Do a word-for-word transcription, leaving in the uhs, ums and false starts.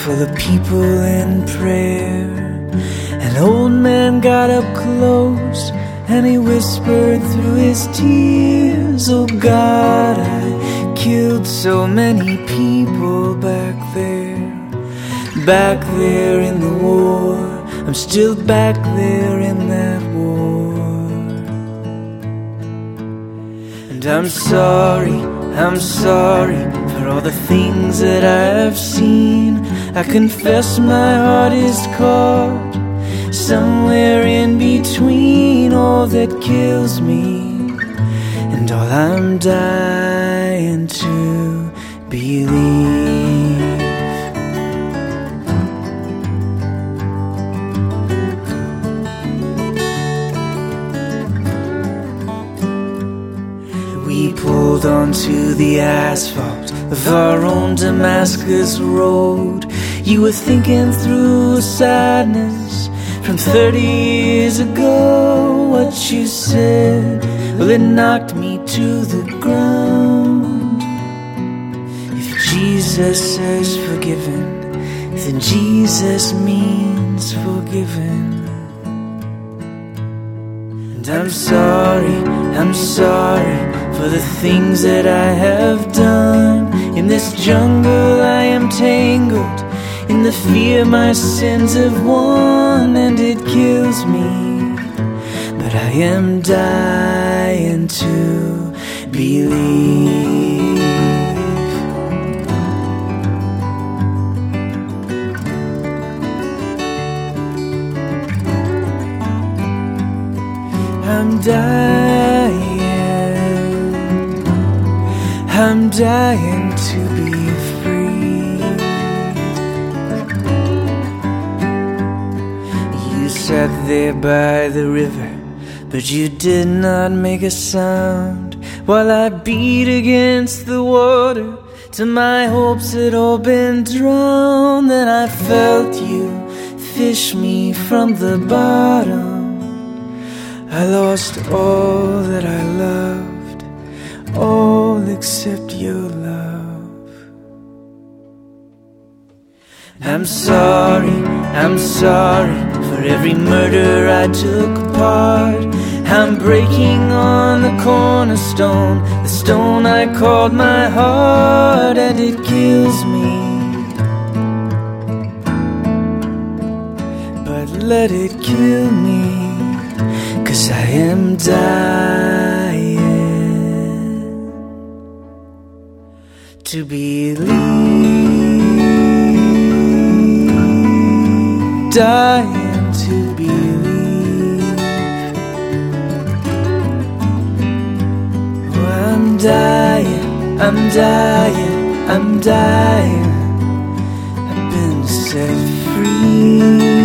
full of people in prayer. An old man got up close and he whispered through his tears, "Oh God, I killed so many people back there. Back there in the war, I'm still back there in that war. And I'm sorry, I'm sorry for all the things that I have seen. I confess my heart is caught somewhere in between all that kills me and all I'm dying to believe." We pulled onto the asphalt of our own Damascus road. You were thinking through sadness from thirty years ago. What you said, well, it knocked me to the ground. If Jesus says forgiven, then Jesus means forgiven. And I'm sorry, I'm sorry for the things that I have done. In this jungle I am tangled in the fear my sins have won, and it kills me, but I am dying to believe. I'm dying, I'm dying to be free. You sat there by the river, but you did not make a sound, while I beat against the water till my hopes had all been drowned. Then I felt you fish me from the bottom. I lost all that I loved, all except your love. I'm sorry, I'm sorry for every murder I took part. I'm breaking on the cornerstone, the stone I called my heart, and it kills me, but let it kill me, 'cause I am dying to believe, dying to believe. Oh, I'm dying, I'm dying, I'm dying. I've been set free.